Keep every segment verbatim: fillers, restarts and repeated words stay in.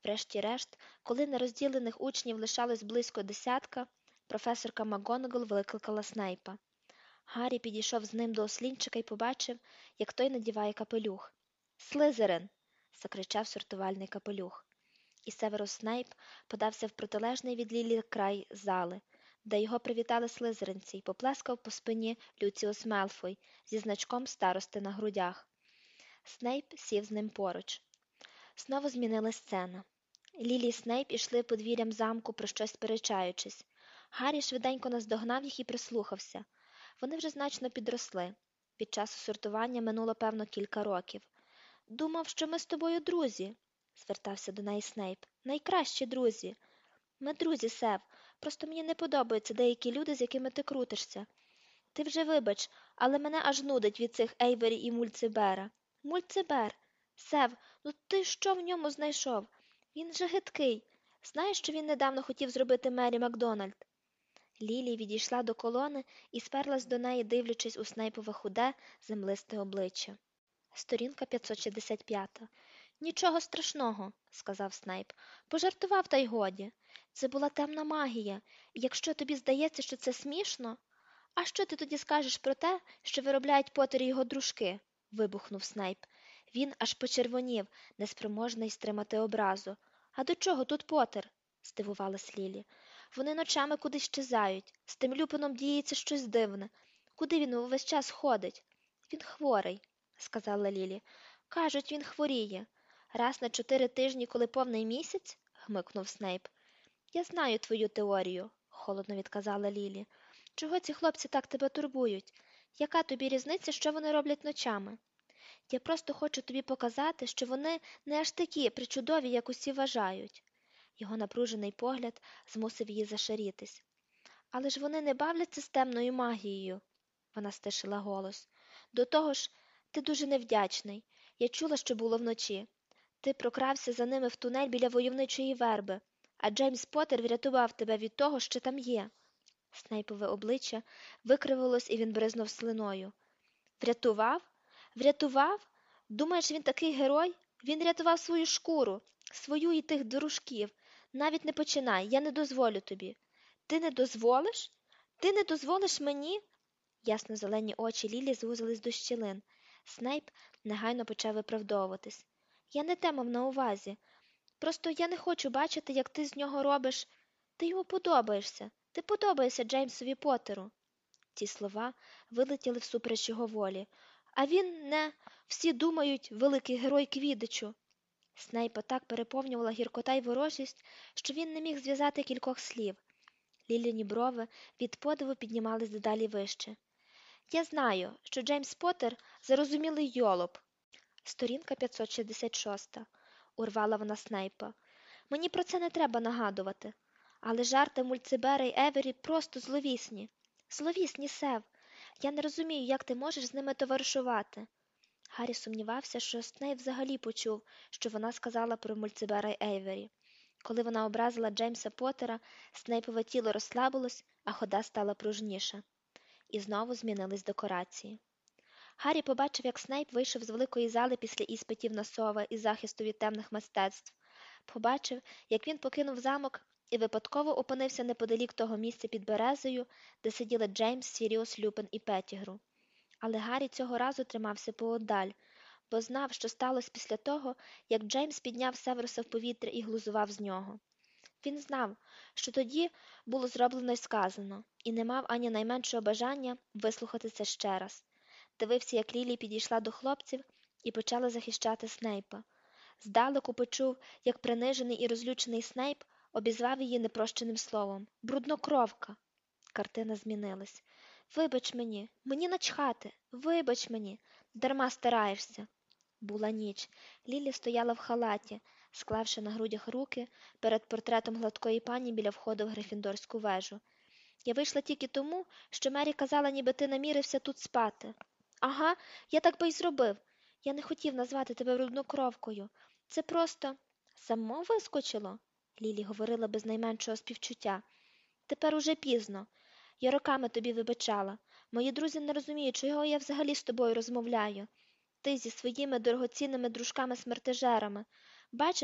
Врешті-решт, коли нерозділених учнів лишалось близько десятка, професорка МакГонагал викликала Снейпа. Гаррі підійшов з ним до ослінчика і побачив, як той надіває капелюх. «Слизерин!» – закричав сортувальний капелюх. І Северус Снейп подався в протилежний від Лілі край зали, де його привітали слизеринці, і поплескав по спині Люціус Мелфой зі значком старости на грудях. Снейп сів з ним поруч. Знову змінилась сцена. Лілі і Снейп ішли подвір'ям замку, про щось сперечаючись. Гаррі швиденько наздогнав їх і прислухався. Вони вже значно підросли. Від часу сортування минуло, певно, кілька років. «Думав, що ми з тобою друзі», – звертався до неї Снейп. «Найкращі друзі». «Ми друзі, Сев. Просто мені не подобаються деякі люди, з якими ти крутишся. Ти вже вибач, але мене аж нудить від цих Ейвері і Мульцибера». «Мульцибер? Сев, ну ти що в ньому знайшов? Він же гидкий. Знаєш, що він недавно хотів зробити Мері Макдональд?» Лілі відійшла до колони і сперлась до неї, дивлячись у Снейпове худе, землисте обличчя. Сторінка п'ятсот шістдесят п'ять. «Нічого страшного», – сказав Снейп. «Пожартував, та й годі. Це була темна магія, і якщо тобі здається, що це смішно… А що ти тоді скажеш про те, що виробляють Поттер і його дружки?» – вибухнув Снейп. Він аж почервонів, неспроможний стримати образу. «А до чого тут Поттер?» – здивувалась Лілі. «Вони ночами кудись щезають. З тим Люпином діється щось дивне. Куди він увесь час ходить?» «Він хворий», – сказала Лілі. «Кажуть, він хворіє. Раз на чотири тижні, коли повний місяць?» – гмикнув Снейп. «Я знаю твою теорію», – холодно відказала Лілі. «Чого ці хлопці так тебе турбують? Яка тобі різниця, що вони роблять ночами? Я просто хочу тобі показати, що вони не аж такі причудові, як усі вважають». Його напружений погляд змусив її зашарітись. «Але ж вони не бавляться з темною магією», – вона стишила голос. «До того ж, ти дуже невдячний. Я чула, що було вночі. Ти прокрався за ними в тунель біля войовничої верби, а Джеймс Поттер врятував тебе від того, що там є». Снейпове обличчя викривилось, і він бризнув слиною. «Врятував? Врятував? Думаєш, він такий герой? Він рятував свою шкуру, свою і тих дружків. Навіть не починай, я не дозволю тобі». «Ти не дозволиш? Ти не дозволиш мені?» Ясно-зелені очі Лілі звузились до щілин. Снейп негайно почав виправдовуватись. «Я не те мав на увазі. Просто я не хочу бачити, як ти з нього робиш. Ти йому подобаєшся. Ти подобаєшся Джеймсові Поттеру». Ці слова вилетіли всупереч його волі. «А він не... Всі думають, великий герой Квіддичу». Снейпа так переповнювала гіркота й ворожість, що він не міг зв'язати кількох слів. Ліліні брови від подиву піднімались дедалі вище. «Я знаю, що Джеймс Поттер – зарозумілий йолоп». Сторінка п'ятсот шістдесят шість. Урвала вона Снейпа. «Мені про це не треба нагадувати. Але жарти Мульцибера й Евері просто зловісні. Зловісні, Сев. Я не розумію, як ти можеш з ними товаришувати». Гаррі сумнівався, що Снейп взагалі почув, що вона сказала про Мульцибера й Евері. Коли вона образила Джеймса Поттера, Снейпове тіло розслабилось, а хода стала пружніша. І знову змінились декорації. Гаррі побачив, як Снейп вийшов з великої зали після іспитів на сова і захисту від темних мистецтв. Побачив, як він покинув замок і випадково опинився неподалік того місця під березою, де сиділи Джеймс, Сіріус, Люпин і Петтігру. Але Гаррі цього разу тримався поодаль, бо знав, що сталося після того, як Джеймс підняв Северуса в повітря і глузував з нього. Він знав, що тоді було зроблено й сказано, і не мав ані найменшого бажання вислухати це ще раз. Дивився, як Лілі підійшла до хлопців і почала захищати Снейпа. Здалеку почув, як принижений і розлючений Снейп обізвав її непрощеним словом. «Бруднокровка!» Картина змінилась. «Вибач мені, мені начхати, вибач мені, дарма стараєшся». Була ніч. Лілі стояла в халаті, склавши на грудях руки перед портретом гладкої пані біля входу в Грифіндорську вежу. «Я вийшла тільки тому, що Мері казала, ніби ти намірився тут спати». «Ага, я так би й зробив. Я не хотів назвати тебе бруднокровкою. Це просто...» «Само вискочило?» Лілі говорила без найменшого співчуття. «Тепер уже пізно. Я роками тобі вибачала. Мої друзі не розуміють, чого я взагалі з тобою розмовляю. Ти зі своїми дорогоцінними дружками-смертежерами. Бачиш,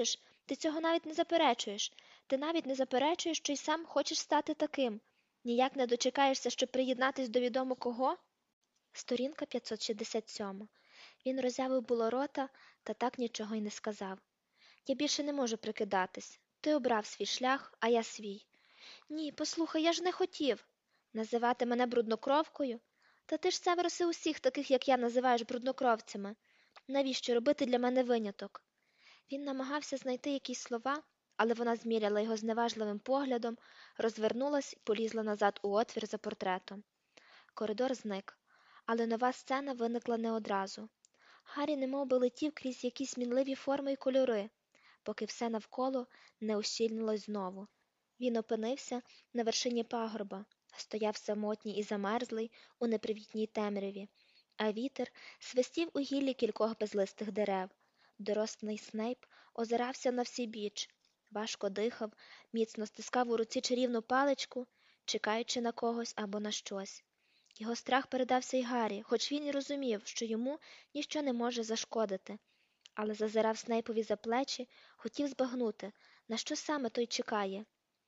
Ти цього навіть не заперечуєш. Ти навіть не заперечуєш, що й сам хочеш стати таким. Ніяк не дочекаєшся, щоб приєднатись до відомо кого? Сторінка п'ятсот шістдесят сім. Він роззявив було рота, та так нічого й не сказав. Я більше не можу прикидатись. Ти обрав свій шлях, а я свій. Ні, послухай, я ж не хотів. Називати мене бруднокровкою? Та ти ж, Северосе, усіх таких, як я, називаєш бруднокровцями. Навіщо робити для мене виняток? Він намагався знайти якісь слова, але вона зміряла його зневажливим поглядом, розвернулась і полізла назад у отвір за портретом. Коридор зник, але нова сцена виникла не одразу. Гаррі немов би летів крізь якісь мінливі форми й кольори, поки все навколо не ущільнилось знову. Він опинився на вершині пагорба, стояв самотній і замерзлий у непривітній темряві, а вітер свистів у гіллі кількох безлистих дерев. Дорослий Снейп озирався на всі біч, важко дихав, міцно стискав у руці чарівну паличку, чекаючи на когось або на щось. Його страх передався й Гаррі, хоч він і розумів, що йому ніщо не може зашкодити. Але зазирав Снейпові за плечі, хотів збагнути, на що саме той чекає.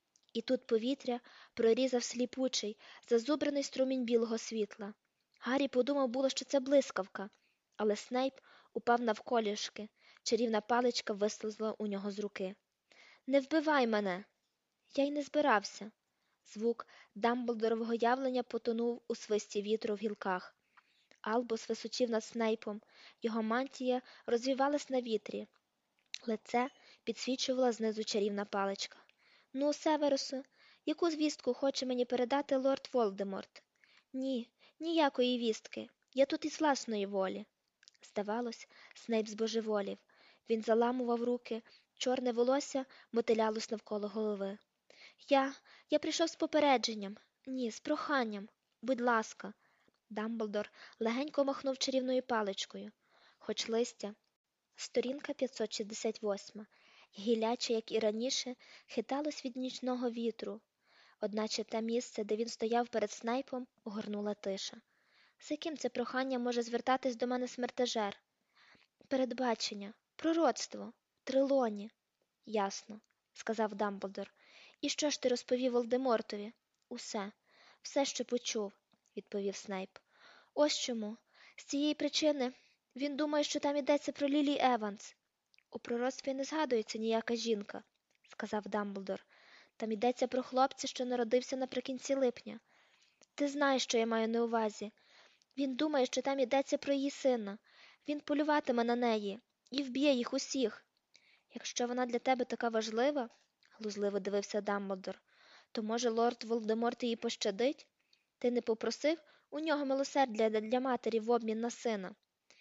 І тут повітря прорізав сліпучий, зазубрений струмінь білого світла. Гаррі подумав було, що це блискавка, але Снейп упав навколішки, чарівна паличка вислизла у нього з руки. «Не вбивай мене!» Я й не збирався. Звук Дамблдорового явлення потонув у свисті вітру в гілках. Албус височив над Снейпом, його мантія розвівалась на вітрі. Лице підсвічувала знизу чарівна паличка. «Ну, Северусе, яку звістку хоче мені передати лорд Волдеморт?» «Ні, ніякої вістки. Я тут із власної волі». Здавалось, Снейп збожеволів. Він заламував руки, чорне волосся мотилялось навколо голови. «Я... я прийшов з попередженням. Ні, з проханням. Будь ласка». Дамблдор легенько махнув чарівною паличкою. Хоч листя. Сторінка п'ятсот шістдесят вісім. Гілляче, як і раніше, хиталось від нічного вітру. Одначе те місце, де він стояв перед Снейпом, огорнула тиша. З яким це прохання може звертатись до мене смертежер? Передбачення, пророцтво, Трелоні. Ясно, сказав Дамблдор. І що ж ти розповів Волдемортові? Усе, все, що почув, відповів Снейп. Ось чому. З цієї причини він думає, що там йдеться про Лілі Еванс. У пророцтві не згадується ніяка жінка, сказав Дамблдор. Там йдеться про хлопця, що народився наприкінці липня. Ти знаєш, що я маю на увазі. Він думає, що там йдеться про її сина. Він полюватиме на неї і вб'є їх усіх. Якщо вона для тебе така важлива, глузливо дивився Дамблдор, то, може, лорд Волдеморт її пощадить? Ти не попросив у нього милосердя для, для матері в обмін на сина?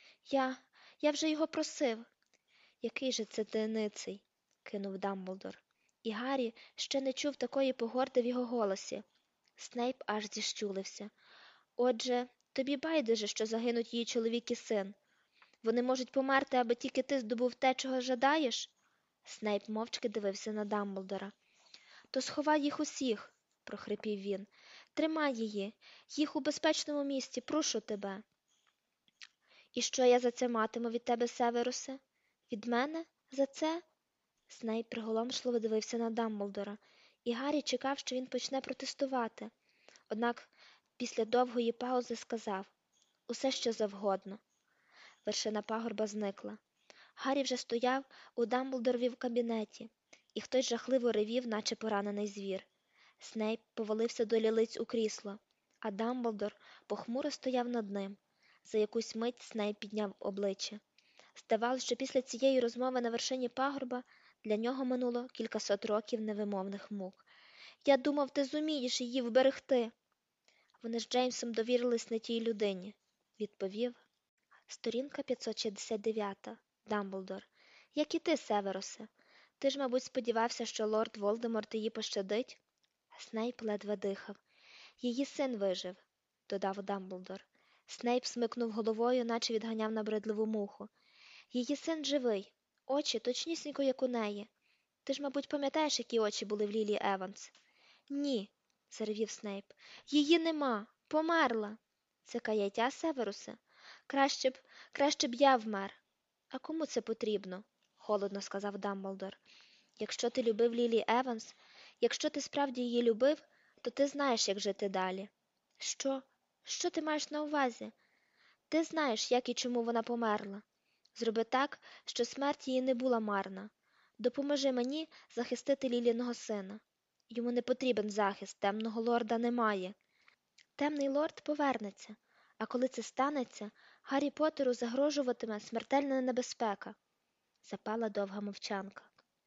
Я, я вже його просив. Який же це таємницей, кинув Дамблдор. І Гаррі ще не чув такої погорди в його голосі. Снейп аж зіщулився. Отже, тобі байдуже, що загинуть її чоловік і син. Вони можуть померти, аби тільки ти здобув те, чого жадаєш? Снейп мовчки дивився на Дамблдора. То сховай їх усіх, прохрипів він. Тримай її, їх у безпечному місці, прошу тебе. І що я за це матиму від тебе, Северусе? Від мене? За це? Снейп приголомшливо дивився на Дамблдора, і Гаррі чекав, що він почне протестувати. Однак після довгої паузи сказав: «Усе, що завгодно». Вершина пагорба зникла. Гаррі вже стояв у Дамблдорові кабінеті, і хтось жахливо ревів, наче поранений звір. Снейп повалився до лілиць у крісло, а Дамблдор похмуро стояв над ним. За якусь мить Снейп підняв обличчя. Здавалося, що після цієї розмови на вершині пагорба для нього минуло кількасот років невимовних мук. «Я думав, ти зумієш її вберегти». «Вони з Джеймсом довірились не тій людині», – відповів. Сторінка п'ятсот шістдесят дев'ять. Дамблдор. «Як і ти, Северосе. Ти ж, мабуть, сподівався, що лорд Волдеморт її пощадить?» Снейп ледве дихав. «Її син вижив», – додав Дамблдор. Снейп смикнув головою, наче відганяв набридливу муху. «Її син живий. Очі точнісінько, як у неї. Ти ж, мабуть, пам'ятаєш, які очі були в Лілі Еванс?» «Ні», – заревів Снейп. «Її нема. Померла». «Це каяття, Северусе? Краще б, краще б я вмер». «А кому це потрібно?» – холодно сказав Дамблдор. Якщо ти любив Лілі Еванс, якщо ти справді її любив, то ти знаєш, як жити далі. Що? Що ти маєш на увазі? Ти знаєш, як і чому вона померла. Зроби так, що смерть її не була марна. Допоможи мені захистити Ліліного сина. Йому не потрібен захист, темного лорда немає. Темний лорд повернеться, а коли це станеться, Гаррі Поттеру загрожуватиме смертельна небезпека. Запала довга мовчанка.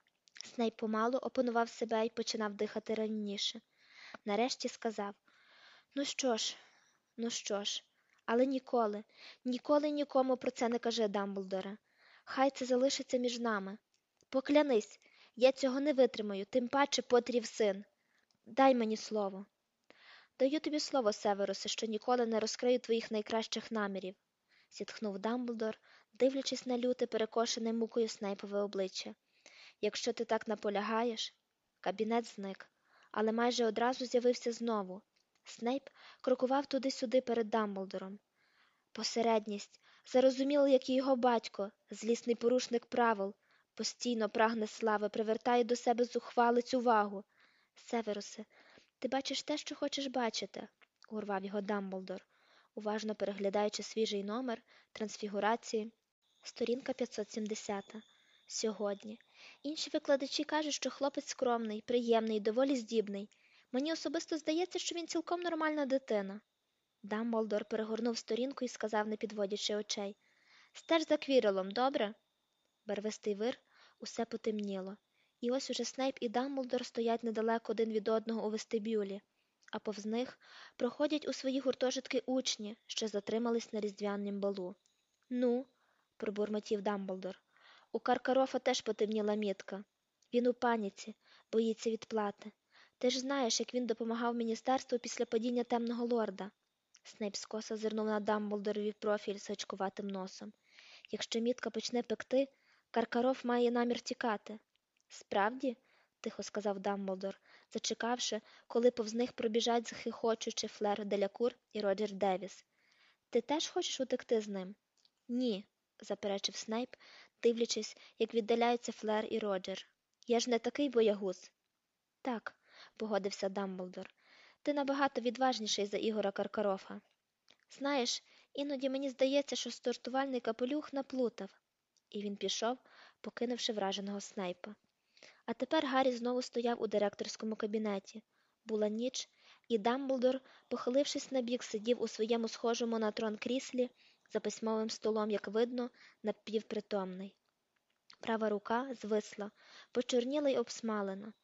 Снейп помалу опанував себе і починав дихати рівніше. Нарешті сказав: «Ну що ж, ну що ж, але ніколи, ніколи нікому про це не кажи, Дамблдоре. Хай це залишиться між нами. Поклянись, я цього не витримаю, тим паче Поттерів син. Дай мені слово». «Даю тобі слово, Северусе, що ніколи не розкрию твоїх найкращих намірів», – зітхнув Дамблдор, дивлячись на люте, перекошене мукою Снейпове обличчя. «Якщо ти так наполягаєш...» Кабінет зник, але майже одразу з'явився знову. Снейп крокував туди-сюди перед Дамблдором. Посередність, зарозуміло, як і його батько, злісний порушник правил, постійно прагне слави, привертає до себе зухвалець увагу. «Северусе, ти бачиш те, що хочеш бачити», – урвав його Дамблдор, уважно переглядаючи свіжий номер трансфігурації. Сторінка п'ятсот сімдесят. Сьогодні. Інші викладачі кажуть, що хлопець скромний, приємний, доволі здібний. Мені особисто здається, що він цілком нормальна дитина. Дамблдор перегорнув сторінку і сказав, не підводячи очей: «Стеж за Квірелом, добре?» Барвистий вир усе потемніло. І ось уже Снейп і Дамблдор стоять недалеко один від одного у вестибюлі, а повз них проходять у свої гуртожитки учні, що затримались на різдвянім балу. «Ну?» – пробурмотів Дамблдор. «У Каркарофа теж потемніла мітка. Він у паніці, боїться відплати. Ти ж знаєш, як він допомагав міністерству після падіння темного лорда». Снейп скоса зирнув на Дамблдорові профіль з гачкуватим носом. «Якщо мітка почне пекти, Каркароф має намір тікати». «Справді?» – тихо сказав Дамблдор, зачекавши, коли повз них пробіжать захихочучи Флер Делякур і Роджер Девіс. «Ти теж хочеш утекти з ним?» «Ні», – заперечив Снейп, дивлячись, як віддаляються Флер і Роджер. «Я ж не такий боягуз». «Так», – погодився Дамблдор, – «ти набагато відважніший за Ігора Каркарофа. Знаєш, іноді мені здається, що сортувальний капелюх наплутав». І він пішов, покинувши враженого Снейпа. А тепер Гаррі знову стояв у директорському кабінеті. Була ніч, і Дамблдор, похилившись набік, сидів у своєму схожому на трон кріслі, за письмовим столом, як видно, напівпритомний. Права рука звисла, почорніла й обсмалена.